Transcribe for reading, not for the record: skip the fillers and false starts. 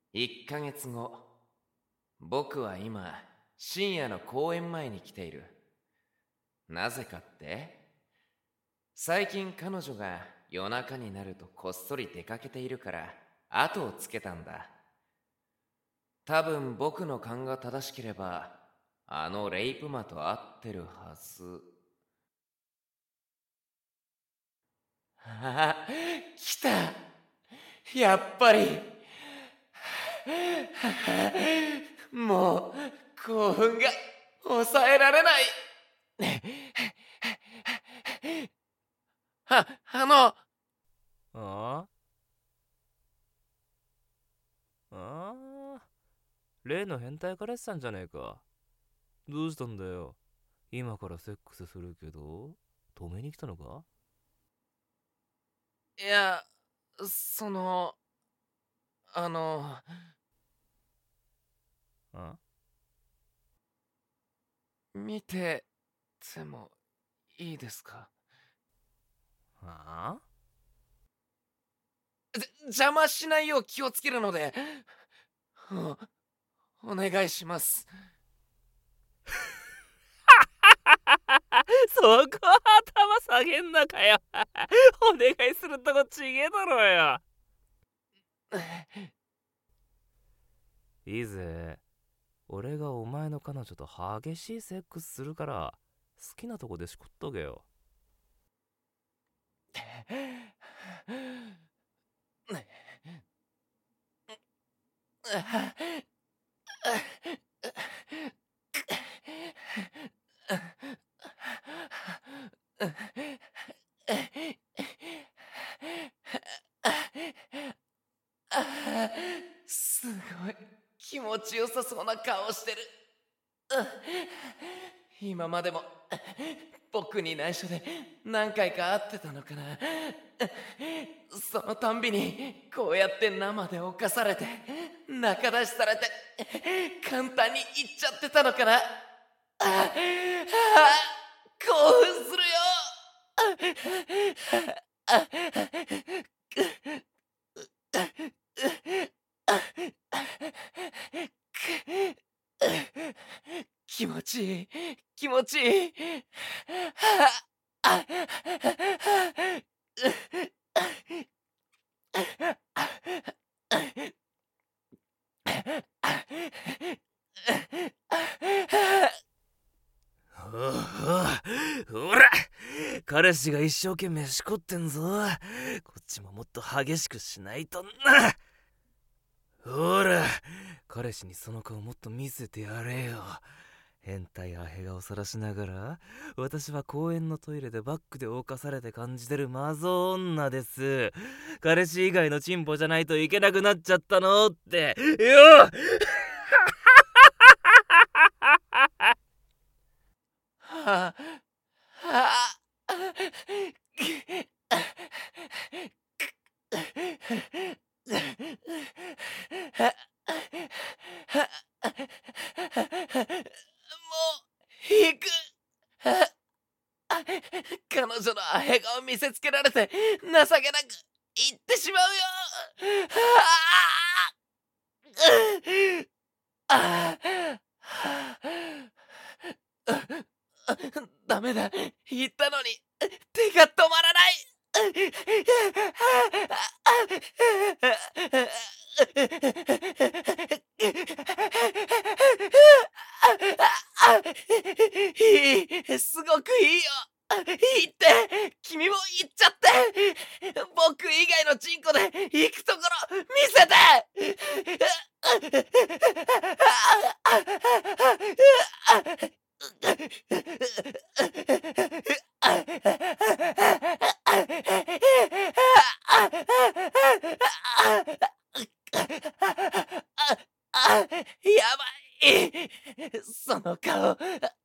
1ヶ月後、僕は今、深夜の公園前に来ている。なぜかって？最近彼女が夜中になるとこっそり出かけているから後をつけたんだ。多分僕の勘が正しければあのレイプ魔と会ってるはず。ああ、来た。やっぱり。もう興奮が抑えられない。あのああ例の変態彼氏さんじゃねえか。どうしたんだよ。今からセックスするけど止めに来たのか？ いや、その、あの、 あ見ててもいいですか？ あ邪魔しないよう気をつけるので、お願いします。 そこは頭下げんなかよ。お願いするとこちげえだろよ。いいぜ。俺がお前の彼女と激しいセックスするから好きなとこでしこっとけよ。 すごい気持ちよさそうな顔してる。今までも僕に内緒で何回か会ってたのかな。そのたんびにこうやって生で犯されて仲出しされて簡単に言っちゃってたのかな。興奮するよ。気持ちいい気持ちいい。 ほら彼氏が一生懸命しこってんぞ。こっちももっと激しくしないとな。ほら彼氏にその顔もっと見せてやれよ。変態アヘ顔さらしながら私は公園のトイレでバックで犯されて感じてるマゾ女です。彼氏以外のチンポじゃないといけなくなっちゃったのってよ。 はあ行く。彼女のアヘ顔見せつけられて情けなく言ってしまうよ。ダメだ、言ったのに手が止まらない。すごくいいよ。言って、君も言っちゃって。僕以外のチンコで行くところ見せて。やばい。その顔。